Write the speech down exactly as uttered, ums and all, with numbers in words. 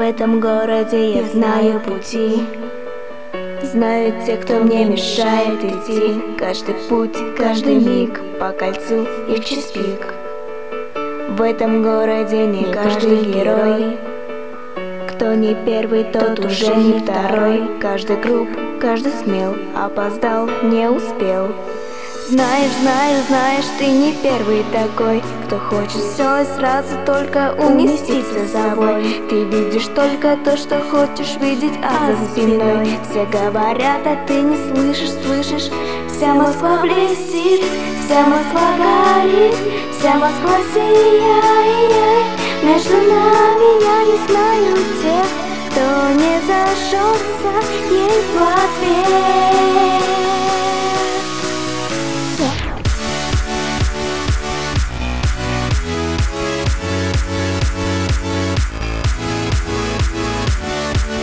этом городе я знаю пути, знают те, кто мне мешает идти. Каждый путь, каждый миг по кольцу и в час пик. В этом городе не каждый герой. Кто не первый, тот уже не второй. Каждый груб, каждый смел, опоздал, не успел. Знаешь, знаешь, знаешь, ты не первый такой, кто хочет все и сразу только уместить за собой. Ты видишь только то, что хочешь видеть, а за спиной все говорят, а ты не слышишь, слышишь. Вся Москва блестит, вся Москва горит, вся Москва сияет. Между нами я не знаю тех, кто не зажжется.